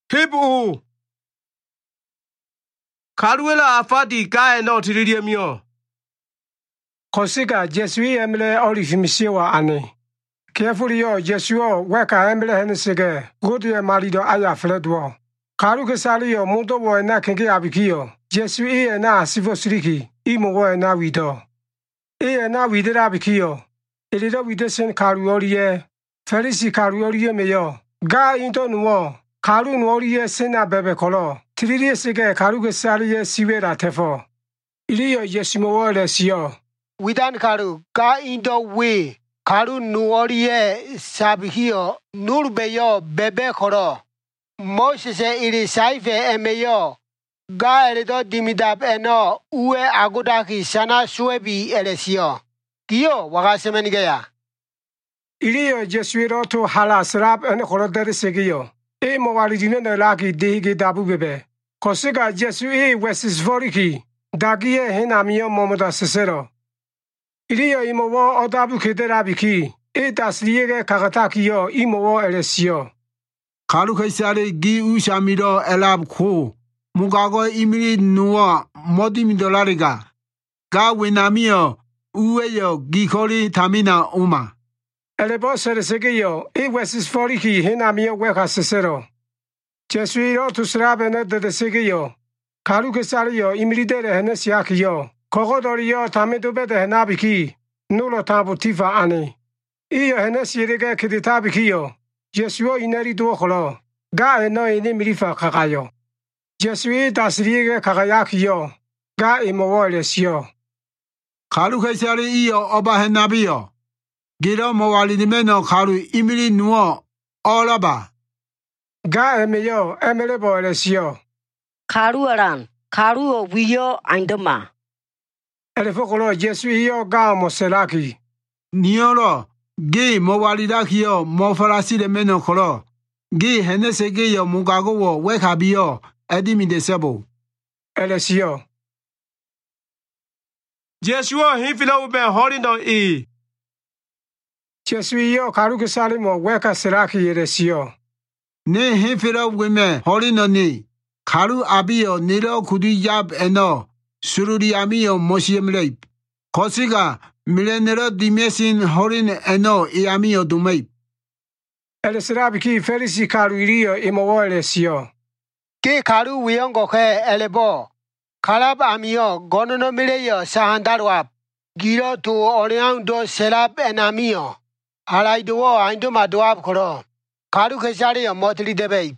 Hibu Carwella Afadi Guy not Ridiamio. Kosika Jesui Emile Olifimisiwa Annie. Carefully, Jesua, Weka Emile Hennessige, good year Marido Aya Fledwell. Karuke Salio, Mundo and Nakangi Abikio, Jesui and Na Sivo Sriki, Imo and Na Wido. And now we did Abikio. It is with the same Caruorie, Felici Caruorie Mayo, Guy into Nuo, Carun Warrior Sena Bebe Colo, 3 years ago, Karuke Salia Sivera Tefo. Ilio Yesimo Lesio. Widan Karu, Ga into we, Karu Nuorie Sabihio, Nurbeyo, Bebe Coro. Moses it is Saife and Mayo. Ga Edo Dimidab eno, Ue Agudaki Sana Suebi Elesio. Gio, Wagasemenigaya. Ilio Jesuiro to Halas Rap and Horoder Segio. E Mowalijin Laki Digi Dabu Bebe. Kosiga Jesui West Voriki. Dagie Henamio Momoda Cicero. Ilio Imowo Odabu Kederabiki. E das Liege Kagatakio, Imo Elesio. Karukaisare Gi Ushamiro Elab Ko. Mugago imiri nuwa modimi dolariga. Ga winamio uweyo gikoli tamina uma. Elebo seresegeyo, wesis foriki hinamio weka sesero. Jesuiro to srabene de segeyo. Karuke sario imridere henesiakio. Kogodorio tamido de henabiki. Nulo tabu tifa ani. Iyo henesirige kiditabikio. Jesuo ineri duokolo. Ga eno inimirifa kakayo. Jesui dasriege Kakayakio, Ga Imowolesio. Karukaisari io oba henabio. Giro mowalidimeno karu imiri nuo olaba. Ga emeyo emelebo lesio. Karu aran, Karu wiyo andoma. Elefokolo Jesuio ga moselaki. Nioro, Gi mowalidakio mofarasi de meno kolo. Gi henesegeyo mugago wekabio. Edimi de Sebo. Elesio. Jeshua Hinfilo Ben Holido E. Jesuio Karuke Salimo Weka Seraki Elesio. Ne Hinfilo women Holino ni. Karu Abio Nilo Kudi Yab eno. Sururi Amio Mosiem Leip. Kosiga Millenero Dimesin Horin eno Iamio Dumaip. Elesrabiki Felici Carurio Imo Elesio. Ke Karu Wiongo Elebo. Kalab Amio, Gonono Mileyo, Sahandarwap. Giro to Oriang do Serap and Amio. Alaido, Indoma Dwap Koro. Karu Kesari, Motli debate.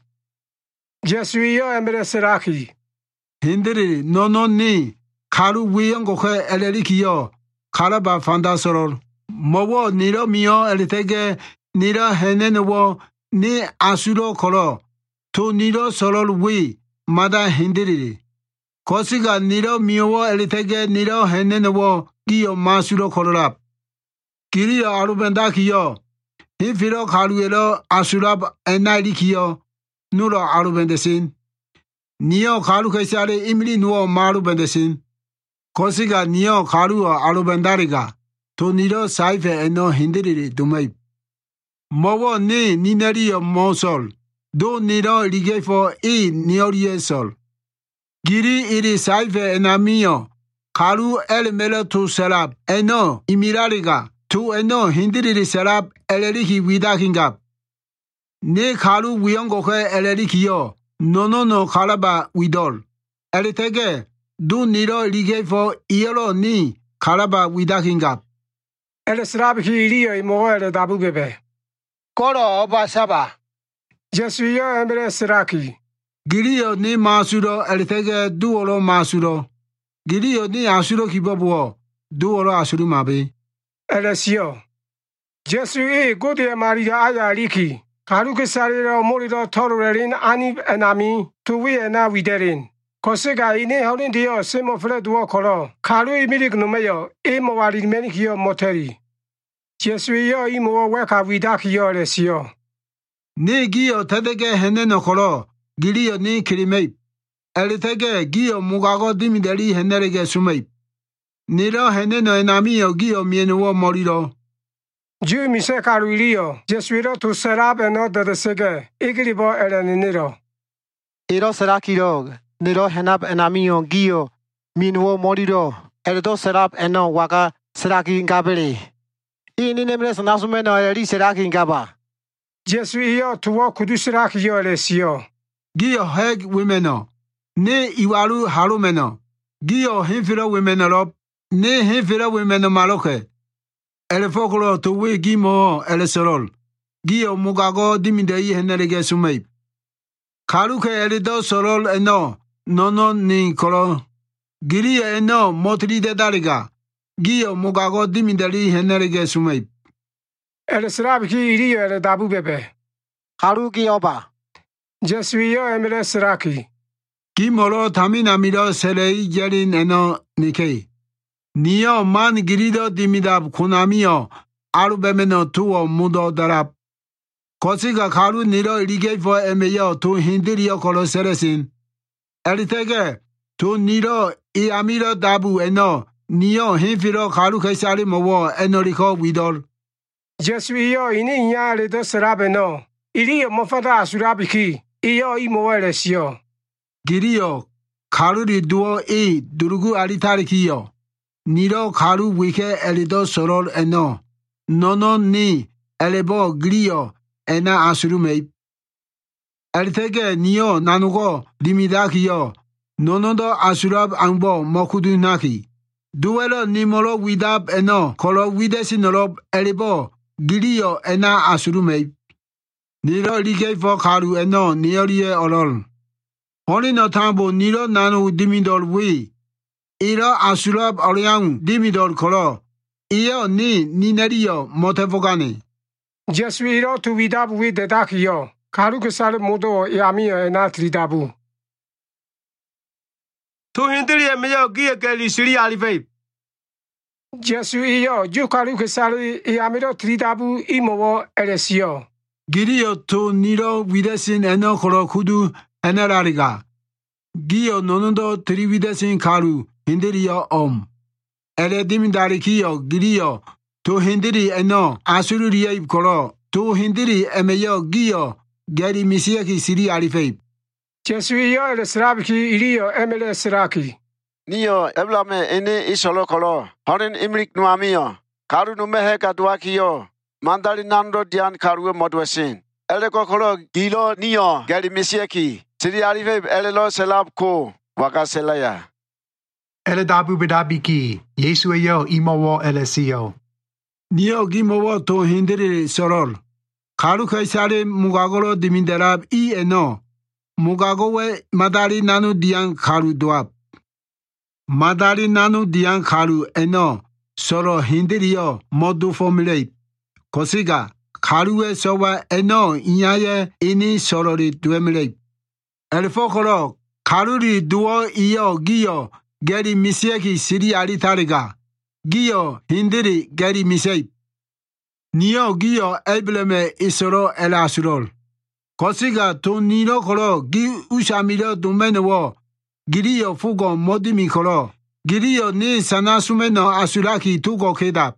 Jesuio Emre Seraki. Hindri no ni. Karu Wiongo Elerikio. Kalaba Fandasorol. Mowo Niro Mio Elitege. Nira Henenwo. Ni Asuro Koro. To Niro Sorol we, Mada Hindiri. Kosiga Niro Mio Elitege Niro Henenwo, Gio Masuro Korab. Kirio Arubendakio. Hifiro Karuelo Asurab Enadikio. Nuro Arubendesin. Nio Karukesare Imli Nuo Marubendesin. Kosiga Nio Karua Arubendariga. To Niro Saife Eno Hindiri Dumai. Mowo ni Ninerio Mosol. Do niro lige for neoriesol. Giri iri saife enamio. Karu melo tu serap. Eno imirariga. Tu eno hindiri serap eleriki widakingap. Ne karu wiongoke elerikio. No kalaba widol. Elitege. Do niro lige for ielo ni kalaba widakingap. Elesrabiki irio imoele dabu bebe. Koro Oba Saba. Jesuio Emre Seraki. Girio ni masuro elitege duolo masuro. Girio ni asuro kibobo duolo asuru mabe. Elesio. Jesui Gode Maria Aya Liki. Karuke Sariro Morido Tororin Ani Enami. Tuwi ena widerin. Kosega ine holindio semo fleduo kolo. Karu imirik numeyo. Imo wali menikio moteri. Jesuio imo weka widakio lesio. Ni Gio Tedege Heneno Kolo, Girio ni Kirimate. Elitege Gio Mugago Dimideli Henerege Sumate. Niro Heneno Enamio Gio Mienuo Moriro. Ju mise Caruilio, Jesuiro to Serab and not the Sege, Igribo Eleniro. Ero Sarakiro, Nero Henab and Amio Gio, Minwo Morido, Edo Serap and no Waka, Saraki in Gabri. In nameless announcement or Saraki in Gaba. Jesuio to walk kudu Saraki yo lesio. Gio heg womeno. Ne iwalu harumeno. Gio hinfira womenop. Ne hinfira women maloke. Elefocolo to we gimo elesorol. Gio mugago dimidei henelege sumei. Karuke elido sorol eno. Nono ni kolo. Giria eno motri de dariga. Gio mugago dimidei henelege sumei. Elesrabki irio ele dabu bebe. Haruki Oba. Jesuio emele Saraki. Kimolo tamina miro serei jerin eno nikei. Nio man girido dimidab kunamio. Arubemeno tuo mudo darab. Kosiga karu niro irige fo emeyo tu hindirio kolo seresin. Elitege tu niro I amiro dabu eno. Nio hinfiro karu kesari mowo enoriko widol. Jesuio ini nyale do Sarabeno. Irio mofada Surabiki. Iyo imoele sio. Girio karuri duo durugu aritarikiyo. Niro karu wike elido sorol eno. Nono ni elebo grio ena asurumei. Elitege nio nanugo dimidakiyo. Nonodo asurab angbo mokudunaki. Duelo nimolo widab eno kolo widesinorob elebo grio ena asurumei. Niro like fo karu eno niorie olol. Honi no tambo niro nanu dimidol wi. Iro asurab oriang dimidol kolo. Iyo ni ninerio motevogani. Jesuio tu vidabu wi dedakio. Karu kesale mudo yamio ena tridabu. Tu hindiri meyo gia keli siri alifei. Jesuio ju karu kesale yamiro tridabu imowo elesio. Girio tu niro widesin eno kolo kudu enerariga. Gio nonondo tri widesin karu hindirio om. Ele dimidarikiyo girio tu hindiri eno asururiye kolo. Tu hindiri emeyo gio geri misieki siri alifei. Jesuio elesrabki irio emele Saraki. Nio eblame ene isolo kolo. Horin imrik nuamio. Karu numehe kaduakio. Mandali nando dian karu modwesin. Eleko kolo gilo nio geri misieki. Siri alifei elelo selab ko wakaselaya. Ele dabu bedabiki. Yesu yo imowo elesio. Nio gimowo tu hindiri sorol. Karu kaisare mugagolo diminderab eno. Mugagowe madari nanu dian karu doab. Madari nanu dian karu eno. Soro hindirio modu formulate. Kosiga karuwe sowa eno inyaye ini sorori duemilate. Elfokoro karuri duo iyo gio geri misieki siri aritariga. Gio hindiri geri misei. Nio gio ebleme isoro elasurol. Kosiga tu nino koro gi ushamiro dumenewo. Girio fugo modimi koro. Girio ni sanasumeno asuraki tugo kedap.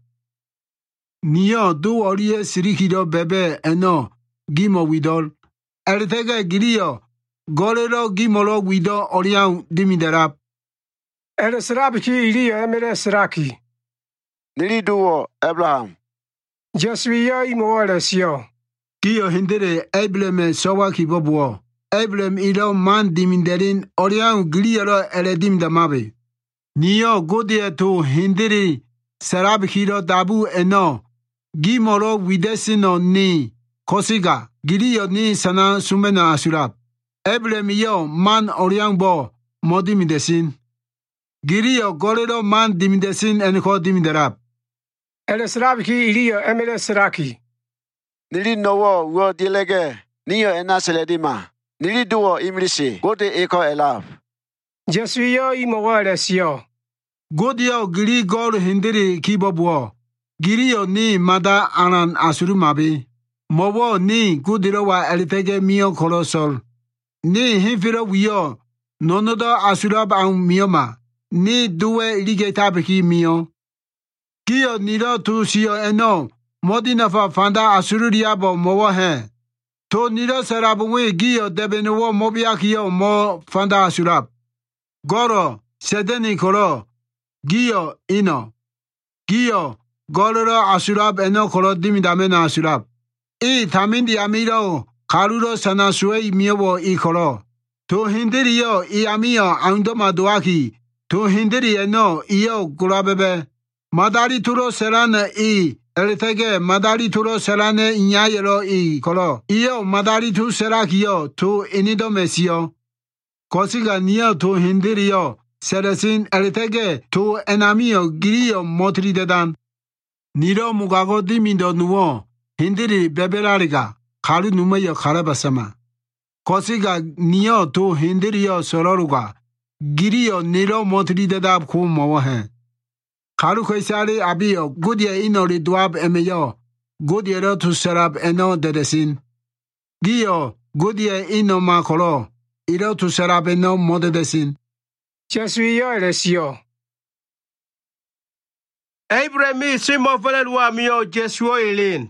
Nio du orie sirikiro bebe eno gimo widol. Elitege girio gorero gimolo wido oriang dimiderap. Elesrabki irio emele Saraki. Nili duo Abraham. Jesuio imowo elesio. Gio hindere ebleme sowaki bobuo. Eblem ilo man diminderin oriang giliero ele dimdamabe. Nio godie tu hindiri sarabkiro dabu eno. Gimolo widesino ni kosiga gilio ni sana sumena asurab. Eblem yo man oriang bo modimidesin. Gilio gorero man dimidesin enko dimiderab. Elesrabki irio emele Saraki. Nili nowo wo dilege. Nio enaseledima. Nili duo imrisi. Gote eko elaf. Jesuio imowo elesio. Godio gili gol hindiri kibobuo. Girio ni mada anan asurumabi. Mowo ni gudirowa elitege mio kolosol. Ni hinfiro wiyo. Nonodo asurab ang mioma. Ni duwe ligetabiki mio. Gio niro tu siyo eno. Modinafa fanda asururiabo mowo he. To niro sarabwe giyo debenowo mobiakiyo mo fanda asurab. Goro sedeni koro giyo ino. Giyo gororo asurab eno koro dimidamena asurab. I tamindi amiro karuro sanasue miyowo I koro. To hindiriyo I amiyo andoma doaki. To hindiri eno iyo gulabebe. Madari turo serana I elitege madari turo serane inyayero I koro. Iyo madari tu serakiyo to inido mesiyo. Kosiga niyo to hindiriyo seresin elitege to enamiyo giriyo motri dedan. Niro mugago dimindo nuwo hindiri bebelariga karu numeyo karabasama. Kosiga niyo to hindiriyo sororuga giriyo niro motri dedab ku mowahe. Karu khaisari abiyo gudye inori dwab emeyo gudye ro tu serab eno dedesin. Giyo gudye ino makoro iro tu serab eno modedesin. Jesuyo elesiyo. Abraham simo fele lwa miyo Jesuo elin.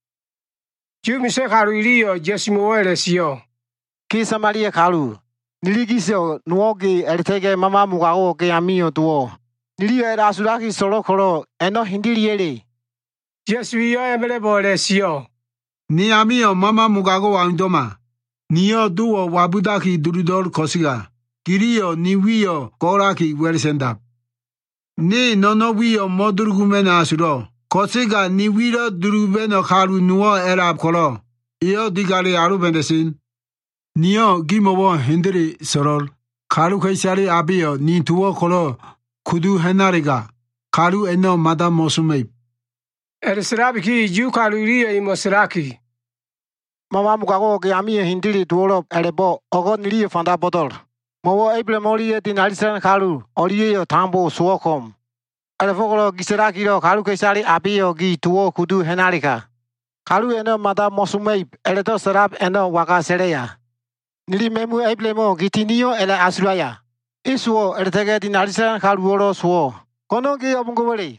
Jumise karu iriyo Jesumo elesiyo. Ki Samaria kalu. Niligiseo nuogi elitege mama mugago ke amiyo tuo. Niliyo era suraki solo koro eno hindiriere. Jesuyo emelebo elesiyo. Ni amiyo mama mugago andoma. Niyo duo wabudaki durudor kosiga. Giriyo ni wiyo koraki wersendap. Ni nono wiyo modurgumena asuro. Kosiga ni wiro durubeno karu nuo erab koro. Iyo digale arubendesin. Niyo gimowo hindiri sorol. Karu kaisari abiyo ni tuwo koro kudu henariga. Karu eno madam mosumeip. Elisirabiki ju karu iriyo imosiraki. Mama mugago ke amiyo hindiri tuolo elebo ogo niliyo fanda botol. Mowo Abraham oriye din alisan kalu oriye yo tambo suokom. Elefogolo giserakiro kalu kaisari abiyo gi tuwo kudu henarika. Kalu eno madam mosumeip eleto serab eno waka sereya. Nili memu Abraham gitiniyo ele asuraya. Isuo eletege din alisan kalu oro suo. Kono gi obungobole.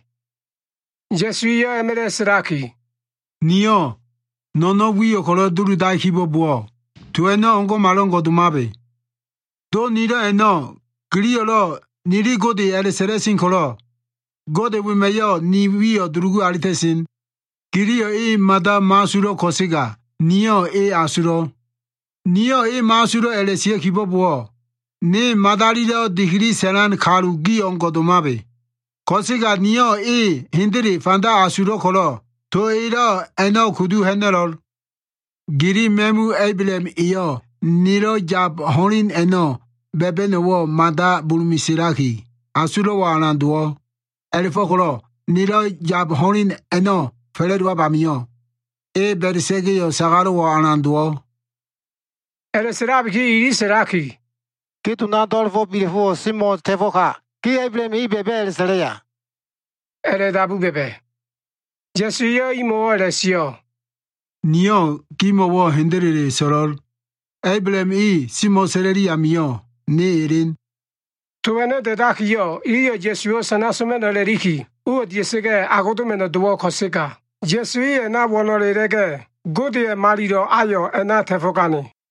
Jesuyo emele siraki. Niyo nono wiyo koro durudai hibo buo. Tu eno ongo malongo dumabe. Do niro eno griyolo niri godi eliseresin koro. Gode wimeyo ni wiyo durugu alitesin. Giriyo I mada masuro kosiga. Niyo I asuro. Niyo I masuro elesiye hibo buo. Ni madariro digiri seran karu gi ongo dumabe. Kosiga niyo I hindiri fanda asuro koro. To iro eno kudu henerol. Giri memu Abraham iyo niro jab horin eno bebenowo mada bulmisiraki. Asuro wa ananduo. Elifokoro niro jab horin eno feledwa bamiyo. E berisege yo sagaro wa ananduo. Elisirabiki iri siraki. Ki tunadolfo bilfo simo tefoka. Ki Abraham I bebe elisereya. Eledabu bebe. Jesuyo imo elesiyo. Niyo gimowo hindiri sorol. Abraham I simo sereri amiyo. Ne erin. Tuwene dedakiyo iriyo Jesuyo sanasumeno leriki. Uo diesege agodumeno duwo kosika. Jesuyo ena wonolerege. Godiye marido ayo ena tefokani.